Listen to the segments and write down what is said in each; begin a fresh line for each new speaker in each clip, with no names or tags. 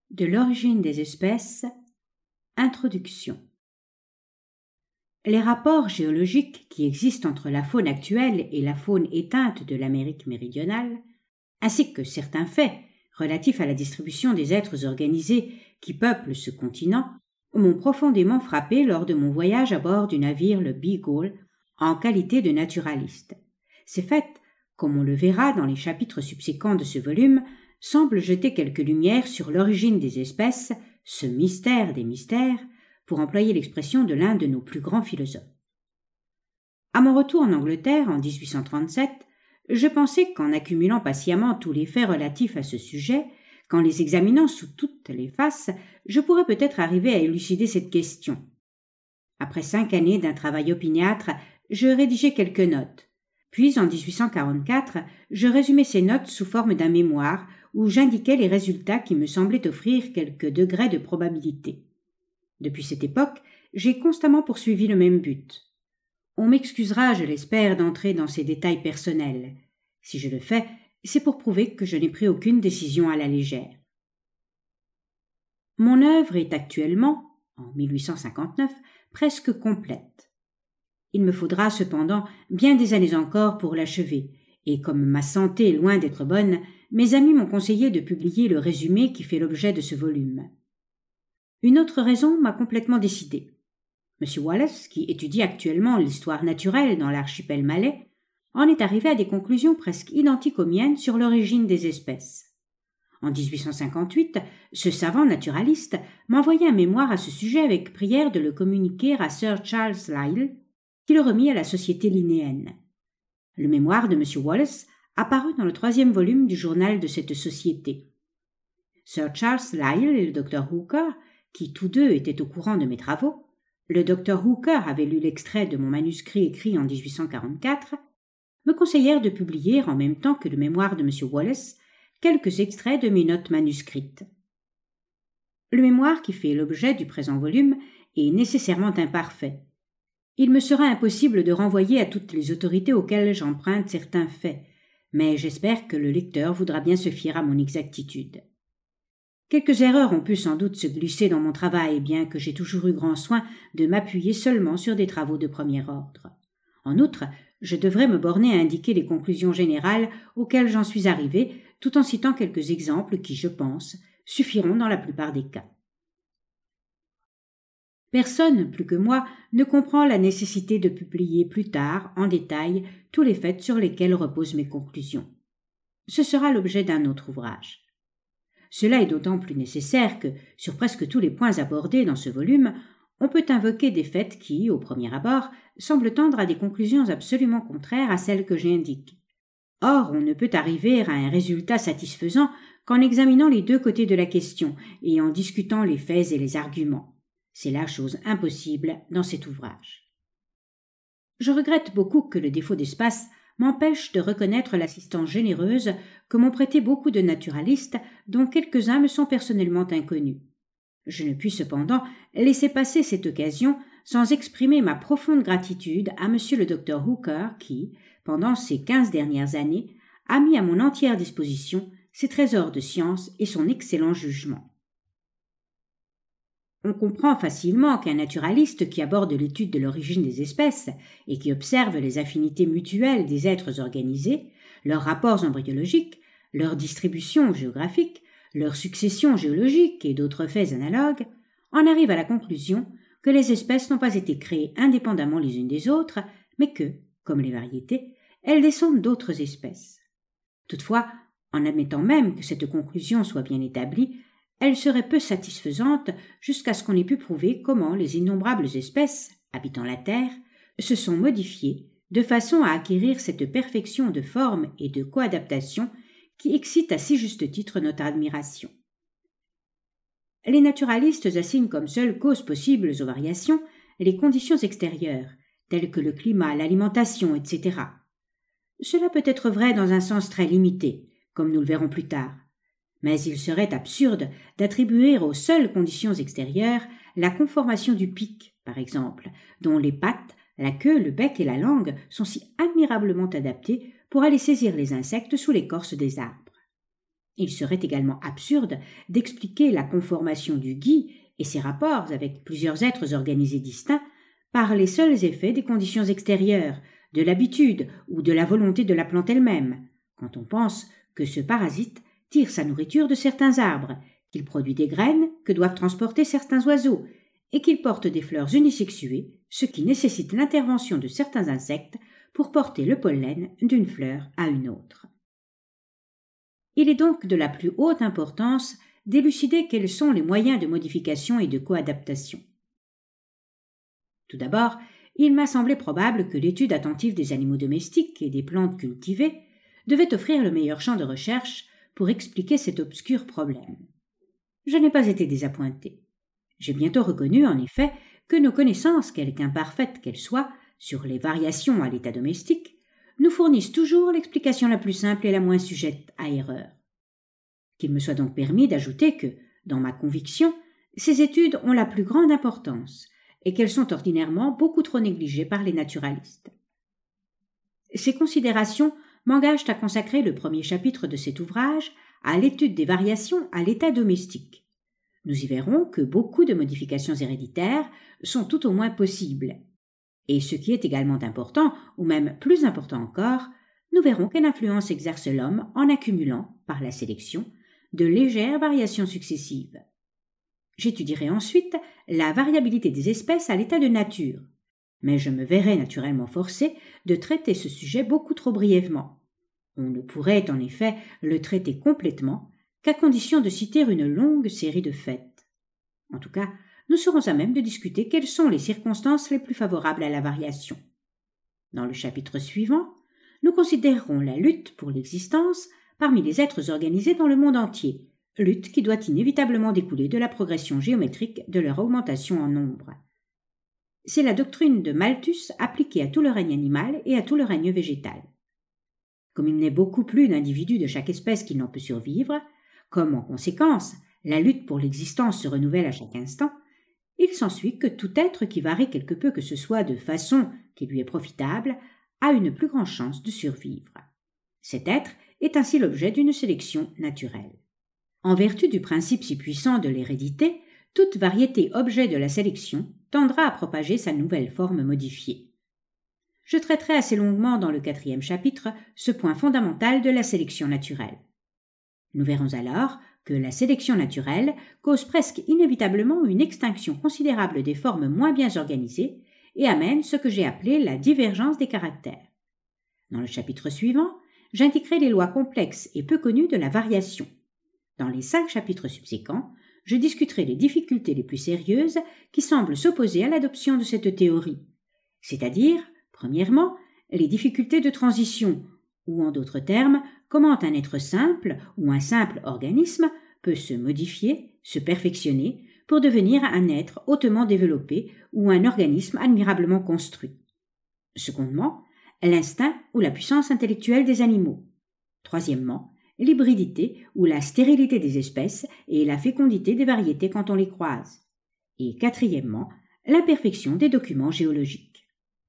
De l'origine des espèces. Introduction. Les rapports géologiques qui existent entre la faune actuelle et la faune éteinte de l'Amérique méridionale, ainsi que certains faits relatifs à la distribution des êtres organisés qui peuplent ce continent, m'ont profondément frappé lors de mon voyage à bord du navire le Beagle en qualité de naturaliste. Ces faits, comme on le verra dans les chapitres subséquents de ce volume, semble jeter quelque lumière sur l'origine des espèces, ce mystère des mystères, pour employer l'expression de l'un de nos plus grands philosophes. À mon retour en Angleterre en 1837, je pensais qu'en accumulant patiemment tous les faits relatifs à ce sujet, qu'en les examinant sous toutes les faces, je pourrais peut-être arriver à élucider cette question. Après 5 années d'un travail opiniâtre, je rédigeai quelques notes. Puis, en 1844, je résumai ces notes sous forme d'un mémoire où j'indiquais les résultats qui me semblaient offrir quelques degrés de probabilité. Depuis cette époque, j'ai constamment poursuivi le même but. On m'excusera, je l'espère, d'entrer dans ces détails personnels. Si je le fais, c'est pour prouver que je n'ai pris aucune décision à la légère. Mon œuvre est actuellement, en 1859, presque complète. Il me faudra cependant bien des années encore pour l'achever, et comme ma santé est loin d'être bonne, mes amis m'ont conseillé de publier le résumé qui fait l'objet de ce volume. Une autre raison m'a complètement décidé. M. Wallace, qui étudie actuellement l'histoire naturelle dans l'archipel malais, en est arrivé à des conclusions presque identiques aux miennes sur l'origine des espèces. En 1858, ce savant naturaliste m'envoya un mémoire à ce sujet avec prière de le communiquer à Sir Charles Lyell, qui le remit à la Société linnéenne. Le mémoire de M. Wallace apparut dans le 3e volume du journal de cette société. Sir Charles Lyell et le Dr Hooker, qui tous deux étaient au courant de mes travaux, le Dr Hooker avait lu l'extrait de mon manuscrit écrit en 1844, me conseillèrent de publier, en même temps que le mémoire de M. Wallace, quelques extraits de mes notes manuscrites. Le mémoire qui fait l'objet du présent volume est nécessairement imparfait. Il me sera impossible de renvoyer à toutes les autorités auxquelles j'emprunte certains faits, mais j'espère que le lecteur voudra bien se fier à mon exactitude. Quelques erreurs ont pu sans doute se glisser dans mon travail, bien que j'ai toujours eu grand soin de m'appuyer seulement sur des travaux de premier ordre. En outre, je devrais me borner à indiquer les conclusions générales auxquelles j'en suis arrivé, tout en citant quelques exemples qui, je pense, suffiront dans la plupart des cas. Personne, plus que moi, ne comprend la nécessité de publier plus tard, en détail, tous les faits sur lesquels reposent mes conclusions. Ce sera l'objet d'un autre ouvrage. Cela est d'autant plus nécessaire que, sur presque tous les points abordés dans ce volume, on peut invoquer des faits qui, au premier abord, semblent tendre à des conclusions absolument contraires à celles que j'indique. Or, on ne peut arriver à un résultat satisfaisant qu'en examinant les deux côtés de la question et en discutant les faits et les arguments. C'est la chose impossible dans cet ouvrage. Je regrette beaucoup que le défaut d'espace m'empêche de reconnaître l'assistance généreuse que m'ont prêté beaucoup de naturalistes dont quelques-uns me sont personnellement inconnus. Je ne puis cependant laisser passer cette occasion sans exprimer ma profonde gratitude à M. le Dr Hooker qui, pendant ces 15 dernières années, a mis à mon entière disposition ses trésors de science et son excellent jugement. On comprend facilement qu'un naturaliste qui aborde l'étude de l'origine des espèces et qui observe les affinités mutuelles des êtres organisés, leurs rapports embryologiques, leur distribution géographique, leur succession géologique et d'autres faits analogues, en arrive à la conclusion que les espèces n'ont pas été créées indépendamment les unes des autres, mais que, comme les variétés, elles descendent d'autres espèces. Toutefois, en admettant même que cette conclusion soit bien établie, elle serait peu satisfaisante jusqu'à ce qu'on ait pu prouver comment les innombrables espèces, habitant la Terre, se sont modifiées de façon à acquérir cette perfection de forme et de coadaptation qui excite à si juste titre notre admiration. Les naturalistes assignent comme seule cause possible aux variations les conditions extérieures, telles que le climat, l'alimentation, etc. Cela peut être vrai dans un sens très limité, comme nous le verrons plus tard. Mais il serait absurde d'attribuer aux seules conditions extérieures la conformation du pic, par exemple, dont les pattes, la queue, le bec et la langue sont si admirablement adaptés pour aller saisir les insectes sous l'écorce des arbres. Il serait également absurde d'expliquer la conformation du gui et ses rapports avec plusieurs êtres organisés distincts par les seuls effets des conditions extérieures, de l'habitude ou de la volonté de la plante elle-même, quand on pense que ce parasite tire sa nourriture de certains arbres, qu'il produit des graines que doivent transporter certains oiseaux, et qu'il porte des fleurs unisexuées, ce qui nécessite l'intervention de certains insectes pour porter le pollen d'une fleur à une autre. Il est donc de la plus haute importance d'élucider quels sont les moyens de modification et de coadaptation. Tout d'abord, il m'a semblé probable que l'étude attentive des animaux domestiques et des plantes cultivées devait offrir le meilleur champ de recherche pour expliquer cet obscur problème. Je n'ai pas été désappointé. J'ai bientôt reconnu, en effet, que nos connaissances, quelque imparfaites qu'elles soient, sur les variations à l'état domestique, nous fournissent toujours l'explication la plus simple et la moins sujette à erreur. Qu'il me soit donc permis d'ajouter que, dans ma conviction, ces études ont la plus grande importance et qu'elles sont ordinairement beaucoup trop négligées par les naturalistes. Ces considérations m'engagent à consacrer le premier chapitre de cet ouvrage à l'étude des variations à l'état domestique. Nous y verrons que beaucoup de modifications héréditaires sont tout au moins possibles. Et ce qui est également important, ou même plus important encore, nous verrons quelle influence exerce l'homme en accumulant, par la sélection, de légères variations successives. J'étudierai ensuite la variabilité des espèces à l'état de nature, mais je me verrai naturellement forcé de traiter ce sujet beaucoup trop brièvement. On ne pourrait en effet le traiter complètement qu'à condition de citer une longue série de faits. En tout cas, nous serons à même de discuter quelles sont les circonstances les plus favorables à la variation. Dans le chapitre suivant, nous considérerons la lutte pour l'existence parmi les êtres organisés dans le monde entier, lutte qui doit inévitablement découler de la progression géométrique de leur augmentation en nombre. C'est la doctrine de Malthus appliquée à tout le règne animal et à tout le règne végétal. Comme il n'est beaucoup plus d'individus de chaque espèce qui n'en peut survivre, comme en conséquence la lutte pour l'existence se renouvelle à chaque instant, il s'ensuit que tout être qui varie quelque peu que ce soit de façon qui lui est profitable a une plus grande chance de survivre. Cet être est ainsi l'objet d'une sélection naturelle. En vertu du principe si puissant de l'hérédité, toute variété objet de la sélection tendra à propager sa nouvelle forme modifiée. Je traiterai assez longuement dans le 4e chapitre ce point fondamental de la sélection naturelle. Nous verrons alors que la sélection naturelle cause presque inévitablement une extinction considérable des formes moins bien organisées et amène ce que j'ai appelé la divergence des caractères. Dans le chapitre suivant, j'indiquerai les lois complexes et peu connues de la variation. Dans les 5 chapitres subséquents, je discuterai les difficultés les plus sérieuses qui semblent s'opposer à l'adoption de cette théorie, c'est-à-dire, premièrement, les difficultés de transition, ou en d'autres termes, comment un être simple ou un simple organisme peut se modifier, se perfectionner, pour devenir un être hautement développé ou un organisme admirablement construit. Secondement, l'instinct ou la puissance intellectuelle des animaux. Troisièmement, l'hybridité ou la stérilité des espèces et la fécondité des variétés quand on les croise. Et quatrièmement, l'imperfection des documents géologiques.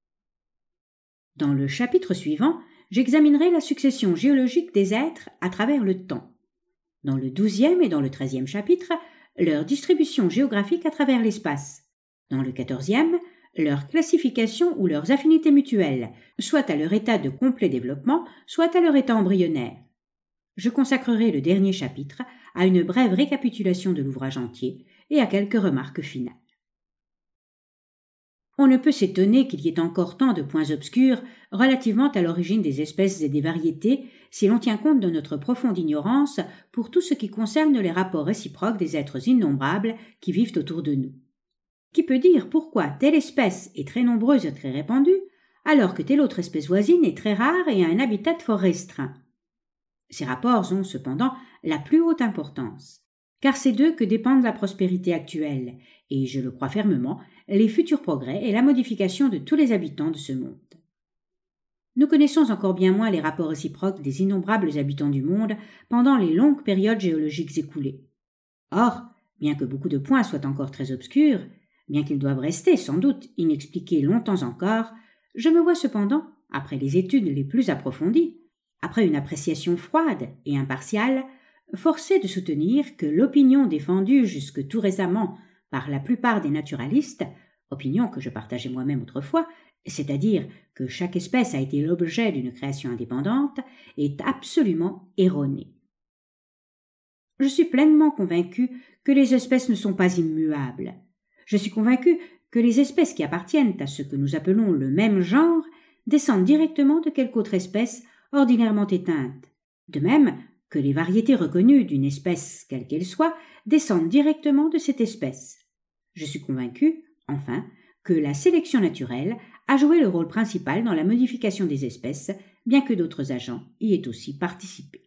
Dans le chapitre suivant, j'examinerai la succession géologique des êtres à travers le temps. Dans le 12e et dans le 13e chapitre, leur distribution géographique à travers l'espace. Dans le 14e, leur classification ou leurs affinités mutuelles, soit à leur état de complet développement, soit à leur état embryonnaire. Je consacrerai le dernier chapitre à une brève récapitulation de l'ouvrage entier et à quelques remarques finales. On ne peut s'étonner qu'il y ait encore tant de points obscurs relativement à l'origine des espèces et des variétés si l'on tient compte de notre profonde ignorance pour tout ce qui concerne les rapports réciproques des êtres innombrables qui vivent autour de nous. Qui peut dire pourquoi telle espèce est très nombreuse et très répandue, alors que telle autre espèce voisine est très rare et a un habitat fort restreint? Ces rapports ont cependant la plus haute importance, car c'est d'eux que dépendent la prospérité actuelle, et, je le crois fermement, les futurs progrès et la modification de tous les habitants de ce monde. Nous connaissons encore bien moins les rapports réciproques des innombrables habitants du monde pendant les longues périodes géologiques écoulées. Or, bien que beaucoup de points soient encore très obscurs, bien qu'ils doivent rester sans doute inexpliqués longtemps encore, je me vois cependant, après les études les plus approfondies, après une appréciation froide et impartiale, force est de soutenir que l'opinion défendue jusque tout récemment par la plupart des naturalistes, opinion que je partageais moi-même autrefois, c'est-à-dire que chaque espèce a été l'objet d'une création indépendante, est absolument erronée. Je suis pleinement convaincu que les espèces ne sont pas immuables. Je suis convaincu que les espèces qui appartiennent à ce que nous appelons le même genre descendent directement de quelque autre espèce ordinairement éteinte, de même que les variétés reconnues d'une espèce quelle qu'elle soit descendent directement de cette espèce. Je suis convaincu, enfin, que la sélection naturelle a joué le rôle principal dans la modification des espèces, bien que d'autres agents y aient aussi participé.